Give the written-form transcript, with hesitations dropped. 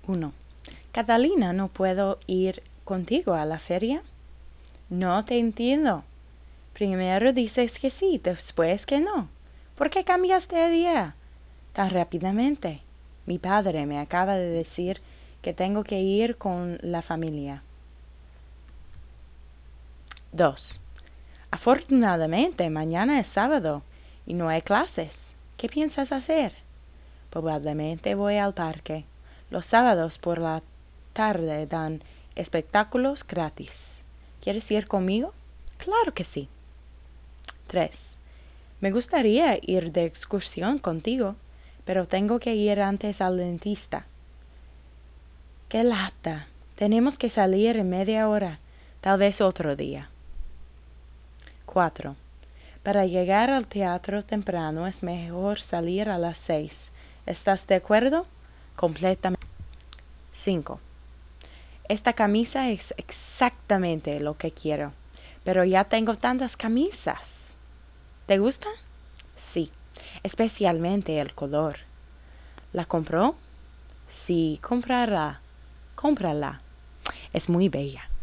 1. Catalina, ¿no puedo ir contigo a la feria? No te entiendo. Primero dices que sí, después que no. ¿Por qué cambiaste de idea tan rápidamente? Mi padre me acaba de decir que tengo que ir con la familia. 2. Afortunadamente, mañana es sábado y no hay clases. ¿Qué piensas hacer? Probablemente voy al parque. Los sábados por la tarde dan espectáculos gratis. ¿Quieres ir conmigo? Claro que sí. 3. Me gustaría ir de excursión contigo, pero tengo que ir antes al dentista. ¡Qué lata! Tenemos que salir en media hora, tal vez otro día. 4. Para llegar al teatro temprano es mejor salir a las 6. ¿Estás de acuerdo? Completamente. 5. Esta camisa es exactamente lo que quiero, pero ya tengo tantas camisas. ¿Te gusta? Sí, especialmente el color. ¿La compró? Sí, cómprala. Es muy bella.